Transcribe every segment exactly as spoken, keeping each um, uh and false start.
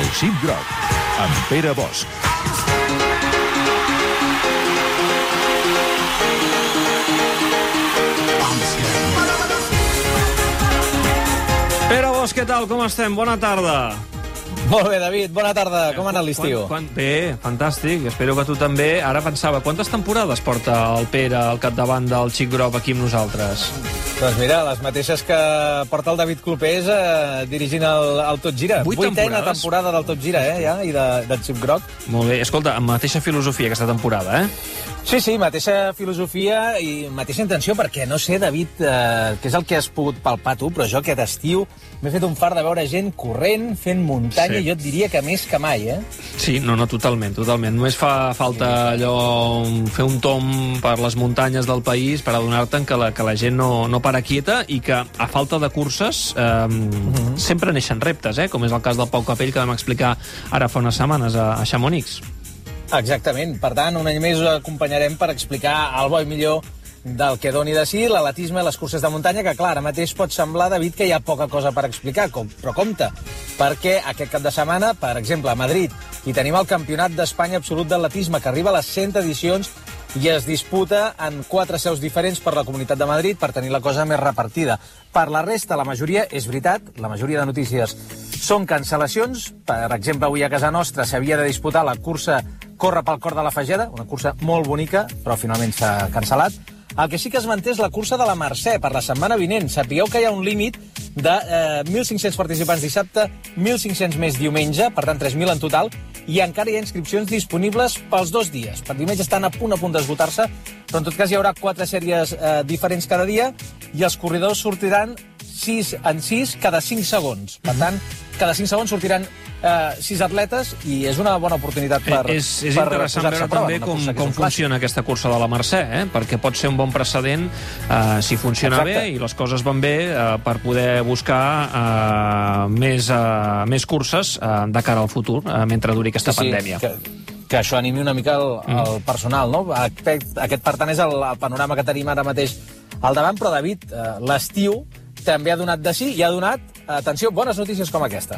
Xip Groc, amb Pere Bosch. Pere Bosch, què tal? Com estem? Bona tarda. Molt bé, David. Bona tarda. Com ha anat l'estiu? Quan, quan... Bé, fantàstic. Espero que tu també. Ara pensava, quantes temporades porta el Pere al capdavant del Xic Groc aquí amb nosaltres? Doncs mira, les mateixes que porta el David Clopés eh, dirigint el, el Tot Gira. Vuit Vuitena temporades. temporada del Tot Gira, eh, ja, i de, del Xic Groc. Molt bé. Escolta, amb mateixa filosofia aquesta temporada, eh? Sí, sí, mateixa filosofia i mateixa intenció, perquè no sé, David, eh, què és el que has pogut palpar tu, però jo aquest estiu m'he fet un fart de veure gent corrent, fent muntanya, Sí. i jo et diria que més que mai, eh? Sí, no, no, totalment, totalment. Només fa falta allò, fer un tom per les muntanyes del país per adonar-te'n que, la, que la gent no, no para quieta i que, a falta de curses, eh, uh-huh. sempre neixen reptes, eh? Com és el cas del Pau Capell, que vam explicar ara fa unes setmanes a, a Chamonix. Exactament. Per tant, un any més us acompanyarem per explicar el bo i millor del que doni de si l'atletisme i les curses de muntanya, que clar, ara mateix pot semblar, David, que hi ha poca cosa per explicar, com, però compte, perquè aquest cap de setmana, per exemple, a Madrid, hi tenim el Campionat d'Espanya Absolut d'Atletisme, que arriba a les cent edicions i es disputa en quatre seus diferents per la Comunitat de Madrid per tenir la cosa més repartida. Per la resta, la majoria, és veritat, la majoria de notícies són cancel·lacions. Per exemple, avui a casa nostra s'havia de disputar la cursa Corre pel cor de la Fageda, una cursa molt bonica, però finalment s'ha cancel·lat. El que sí que es manté és la cursa de la Mercè per la setmana vinent. Sapigueu que hi ha un límit de eh, mil cinc-cents participants dissabte, mil cinc-cents més diumenge, per tant tres mil en total, i encara hi ha inscripcions disponibles pels dos dies. Per diumenge estan a punt a punt d'esgotar-se, però en tot cas hi haurà quatre sèries eh, diferents cada dia i els corredors sortiran sis en sis cada cinc segons. Per tant, cada cinc segons sortiran eh, sis atletes i és una bona oportunitat per És, és per interessant veure també com, com funciona aquesta cursa de la Mercè, eh? Perquè pot ser un bon precedent eh, si funciona Exacte. bé i les coses van bé eh, per poder buscar eh, més, eh, més curses eh, de cara al futur, eh, mentre duri aquesta sí, pandèmia. Que, que això animi una mica el, el personal, no? Aquest, aquest per tant, és el, el panorama que tenim ara mateix al davant, però, David, eh, l'estiu també ha donat de sí i ha donat, atenció, bones notícies com aquesta.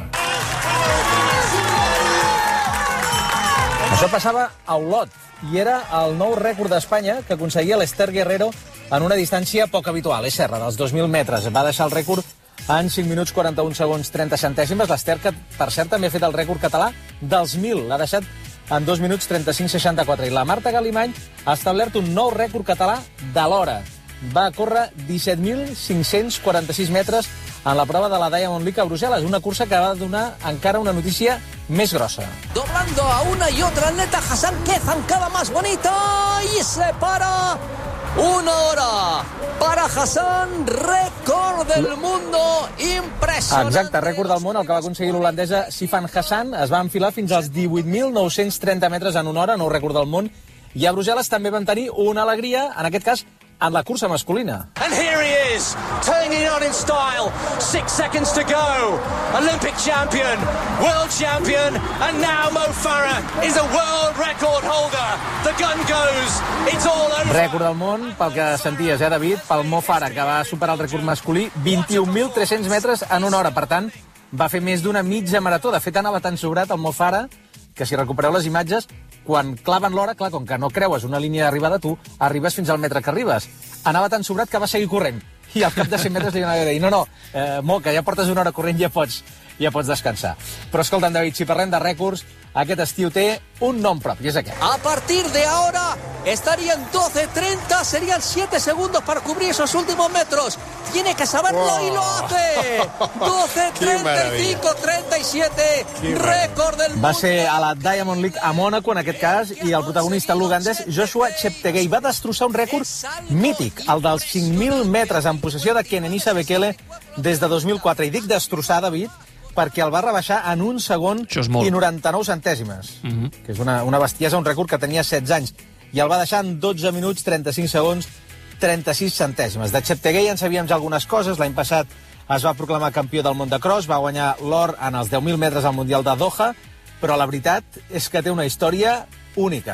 Això passava a Olot i era el nou rècord d'Espanya que aconseguia l'Ester Guerrero en una distància poc habitual, és cert, dels dos mil metres. Va deixar el rècord en cinc minuts quaranta-un segons trenta centèsimes. L'Ester, que per cert també ha fet el rècord català dels mil, l'ha deixat en dos minuts trenta-cinc seixanta-quatre. I la Marta Galimany ha establert un nou rècord català de l'hora. Va córrer disset mil cinc-cents quaranta-sis metres en la prova de la Diamond League a Brussel·les, una cursa que va donar encara una notícia més grossa. Doblando a una y otra atleta, Hassan, qué zancada más bonita, y se para una hora para Hassan, récord del mundo, impressionante. Exacte, rècord del món, el que va aconseguir l'holandesa Sifan Hassan, es va enfilar fins als divuit mil nou-cents trenta metres en una hora, nou rècord del món, i a Brussel·les també van tenir una alegria, en aquest cas, en la cursa masculina. And here he is, turning it on in style. Six seconds to go. Olympic champion, world champion, and now Mo Farah is a world record holder. The gun goes, it's all over. Rècord del món, pel que senties, eh, David, pel Mo Farah, que va superar el rècord masculí, vint-i-un mil tres-cents metres en una hora. Per tant, va fer més d'una mitja marató. De fet, anava tan sobrat el Mo Farah que, si recupereu les imatges, quan claven l'hora, clar, com que no creues una línia d'arribada, tu arribes fins al metre que arribes. Anava tan sobrat que va seguir corrent. I al cap de cent metres li anava a dir, no, no, eh, Mo, que ja portes una hora corrent, ja pots, ja pots descansar. Però escolta'm, David, si parlem de rècords, aquest estiu té un nom propi, és aquest. A partir de ahora estarían doce treinta, serían siete segundos para cubrir esos últimos metros. Tiene que saberlo oh. y lo hace. doce treinta y cinco treinta y siete, récord del mundo. Va ser a la Diamond League a Mònaco, en aquest cas, i el protagonista, l'ugandès Joshua Cheptegei, va destrossar un rècord mític, el dels cinc mil metres en possessió de Kenenisa Bekele des de dos mil quatre. I dic destrossar, David, perquè el va rebaixar en un segon i noranta-nou centèsimes, uh-huh. que és una, una bestiesa, un rècord que tenia setze anys, i el va deixar en dotze minuts, trenta-cinc segons, trenta-sis centèsimes. De Cheptegei en sabíem ja algunes coses. L'any passat es va proclamar campió del món de cross, va guanyar l'or en els deu mil metres al Mundial de Doha, però la veritat és que té una història única.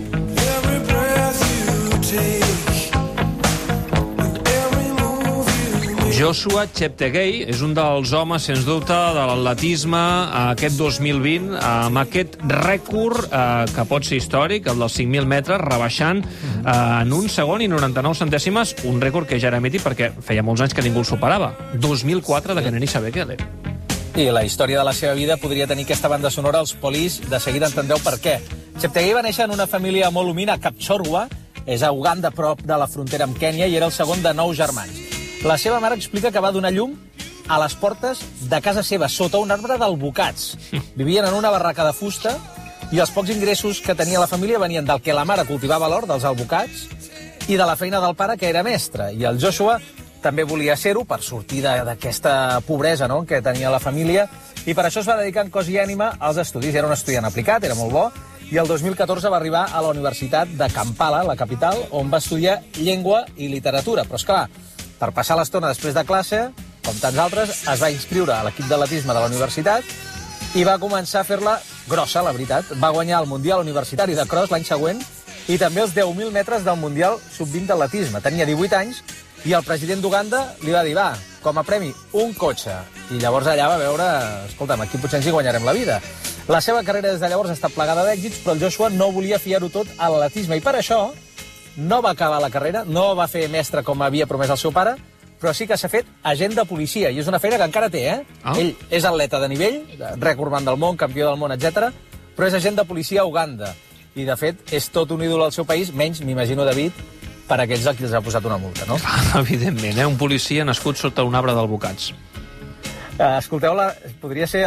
Every breath you take, every move you make. Joshua Cheptegei és un dels homes, sens dubte, de l'atletisme aquest dos mil vint, amb aquest rècord eh, que pot ser històric, el dels cinc mil metres, rebaixant eh, en un segon i noranta-nou centèsimes, un rècord que ja era mític perquè feia molts anys que ningú el superava. dos mil quatre de Kenenisa Bekele. I la història de la seva vida podria tenir aquesta banda sonora, els Police, de seguida entendreu per què. Cheptegei va néixer en una família molt humil a Kapchorwa, és a Uganda, prop de la frontera amb Kènia, i era el segon de nou germans. La seva mare explica que va donar llum a les portes de casa seva, sota un arbre d'albocats. Vivien en una barraca de fusta i els pocs ingressos que tenia la família venien del que la mare cultivava l'hort, dels albocats, i de la feina del pare, que era mestre. I el Joshua també volia ser-ho per sortir d'aquesta pobresa, no?, que tenia la família, i per això es va dedicar en cos i ànima als estudis. Era un estudiant aplicat, era molt bo, i el dos mil catorze va arribar a la Universitat de Kampala, la capital, on va estudiar llengua i literatura. Però, esclar, per passar l'estona després de classe, com tants altres, es va inscriure a l'equip d'atletisme de la universitat i va començar a fer-la grossa, la veritat. Va guanyar el Mundial Universitari de Cross l'any següent i també els deu mil metres del Mundial sub vint d'atletisme. Tenia divuit anys i el president d'Uganda li va dir, va, com a premi, un cotxe. I llavors allà va veure, escolta'm, aquí potser ens hi guanyarem la vida. La seva carrera des de llavors ha estat plagada d'èxits, però el Joshua no volia fiar-ho tot a l'atletisme, i per això no va acabar la carrera, no va fer mestre com havia promès el seu pare, però sí que s'ha fet agent de policia, i és una feina que encara té, eh? Oh. Ell és atleta de nivell, rècordman del món, campió del món, etcètera, però és agent de policia a Uganda. I, de fet, és tot un ídol al seu país, menys, m'imagino, David, per a aquells a qui els ha posat una multa, no? Evidentment, eh? Un policia nascut sota un arbre d'albocats. Uh, escolteu-la, podria ser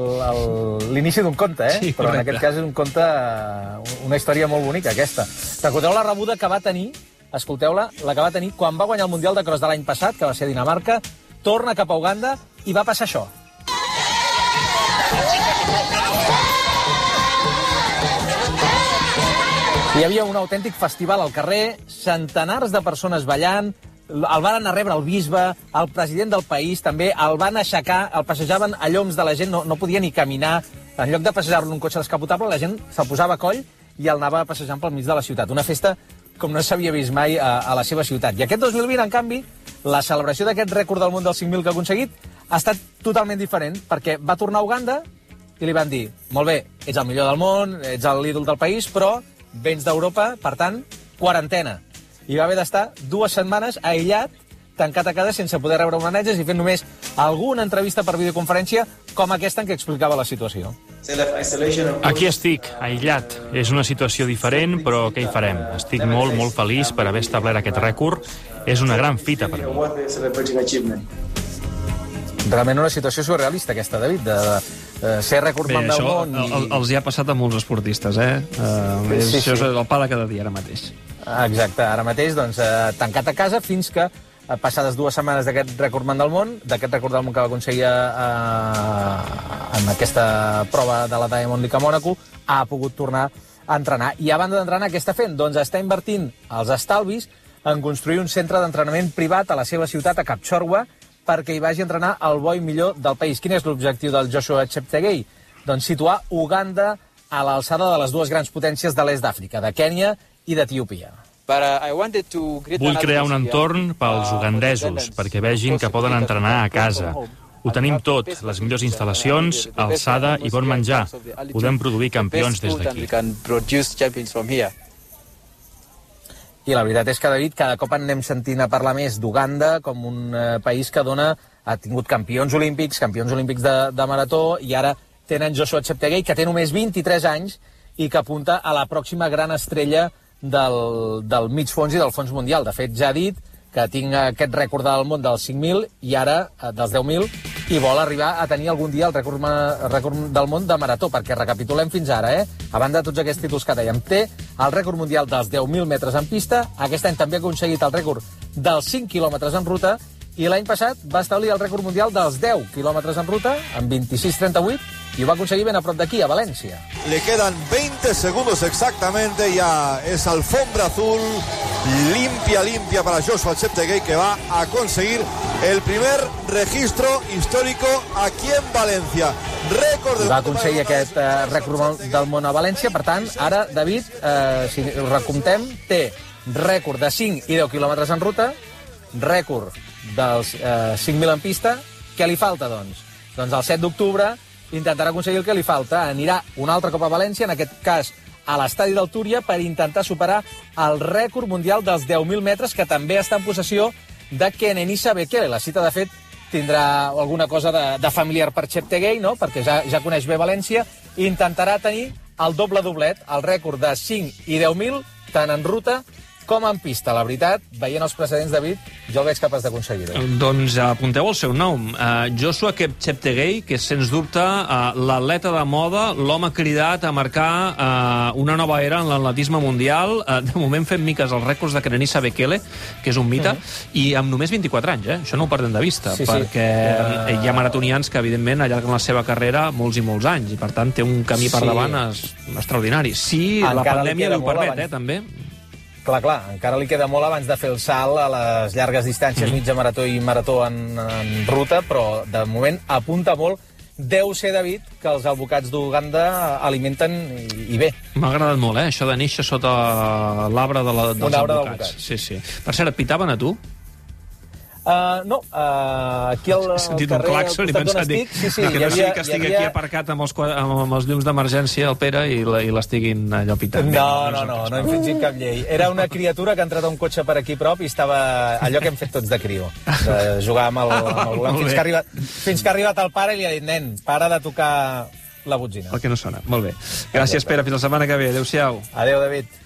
l'inici d'un conte, eh? Sí, però en aquest cas és un conte, una història molt bonica, aquesta. Recordeu la rebuda que va tenir, escolteu-la, la que va tenir quan va guanyar el Mundial de Cross de l'any passat, que va ser a Dinamarca, torna cap a Uganda i va passar això. Hi havia un autèntic festival al carrer, centenars de persones ballant, el van anar a rebre el bisbe, el president del país també, el van aixecar, el passejaven a lloms de la gent, no, no podia ni caminar. En lloc de passejar-lo en un cotxe descapotable, la gent se'l posava a coll i el anava passejant pel mig de la ciutat. Una festa com no s'havia vist mai a, a la seva ciutat. I aquest dos mil vint, en canvi, la celebració d'aquest rècord del món dels cinc mil que ha aconseguit ha estat totalment diferent, perquè va tornar a Uganda i li van dir, molt bé, ets el millor del món, ets l'ídol del país, però vens d'Europa, per tant, quarantena. I va haver d'estar dues setmanes aïllat, tancat a casa sense poder rebre homenatges i fent només alguna entrevista per videoconferència com aquesta en què explicava la situació. Aquí estic, aïllat. És una situació diferent, però què hi farem? Estic molt, molt feliç per haver establert aquest rècord. És una gran fita per mi. Realment una situació surrealista, aquesta, David, de, de ser rècordman del món. I... El, els hi ha passat a molts esportistes, eh? Uh, sí, sí, això és el pa de cada dia, ara mateix. Exacte, ara mateix, doncs, eh, tancat a casa fins que, eh, passades dues setmanes d'aquest rècordman del món, d'aquest rècord del món que va aconseguir eh, en aquesta prova de la Diamond League a Mònaco, ha pogut tornar a entrenar. I a banda d'entrenar, què està fent? Doncs està invertint els estalvis en construir un centre d'entrenament privat a la seva ciutat, a Kapchorwa, perquè hi vagi a entrenar el bo i millor del país. Quin és l'objectiu del Joshua Cheptegei? Doncs situar Uganda a l'alçada de les dues grans potències de l'est d'Àfrica, de Kènia i d'Etiòpia. Vull crear un entorn pels ugandesos, perquè vegin que poden entrenar a casa. Ho tenim tot, les millors instal·lacions, alçada i bon menjar. Podem produir campions des d'aquí. I la veritat és que, David, cada cop en anem sentint a parlar més d'Uganda com un eh, país que dona, ha tingut campions olímpics, campions olímpics de, de marató, i ara tenen Joshua Cheptegei, que té només vint-i-tres anys i que apunta a la pròxima gran estrella del, del mig fons i del fons mundial. De fet, ja ha dit que tinc aquest rècord del món dels cinc mil i ara dels deu mil, i vol arribar a tenir algun dia el rècord, rècord del món de marató, perquè recapitulem fins ara, eh? A banda de tots aquests títols que dèiem, té el rècord mundial dels deu mil metres en pista, aquest any també ha aconseguit el rècord dels cinc quilòmetres en ruta, i l'any passat va establir el rècord mundial dels deu quilòmetres en ruta, en vint-i-sis trenta-vuit, y va a conseguir ben a prop d'aquí, a València. Le quedan veinte segundos exactamente, ya es alfombra azul, limpia, limpia para Joshua Cheptegei, que va a conseguir el primer registro histórico aquí en València. Rècord del... Va aconseguir aquest eh, rècord del món a València, per tant, ara, David, eh, si ho recomptem, té rècord de cinc i deu quilòmetres en ruta, rècord dels eh, cinc mil en pista. Què li falta, doncs? Doncs el set d'octubre intentarà aconseguir el que li falta. Anirà un altre cop a València, en aquest cas a l'estadi del Túria, per intentar superar el rècord mundial dels deu mil metres, que també està en possessió de Kenenisa Bekele. La cita, de fet, tindrà alguna cosa de, de familiar per Cheptegei, no? Perquè ja, ja coneix bé València, i intentarà tenir el doble doblet, el rècord de cinc i deu mil, tant en ruta com en pista. La veritat, veient els precedents, David, jo el veig capaç d'aconseguir-ho. Doncs apunteu el seu nom. Uh, Joshua Cheptegei, que és, sens dubte, uh, l'atleta de moda, l'home cridat a marcar uh, una nova era en l'atletisme mundial. Uh, de moment fem miques els rècords de Kenenisa Bekele, que és un mite, uh -huh. i amb només vint-i-quatre anys, eh? Això no ho perdem de vista, sí, perquè sí. uh... hi ha maratonians que, evidentment, allarguen la seva carrera molts i molts anys, i, per tant, té un camí per sí. davant es... extraordinari. Sí, encara la pandèmia ho permet, abans... eh, també. Clar, clar, encara li queda molt abans de fer el salt a les llargues distàncies, mm. mitja marató i marató en, en ruta, però de moment apunta molt. Deu ser, David, que els alvocats d'Uganda alimenten i, i bé. M'ha agradat molt, eh, això de néixer sota l'arbre de la, dels alvocats. Sí, sí. Per cert, et pitaven a tu? Uh, no, uh, aquí al, al carrer... un claxon i pensat, dic, sí, sí, que no havia, sigui que estigui havia... aquí aparcat amb els, amb els llums d'emergència, el Pere, i l'estiguin allò pitant. No, no, no, no hem fingit cap llei. Era una criatura que ha entrat a un cotxe per aquí prop i estava allò que hem fet tots de crió, de jugar amb el, amb el volant, fins que, ha arribat, fins que ha arribat el pare i li ha dit, nen, para de tocar la botzina. El que no sona. Molt bé. Gràcies, Pere. Fins la setmana que ve. Adéu-siau. Adéu, David.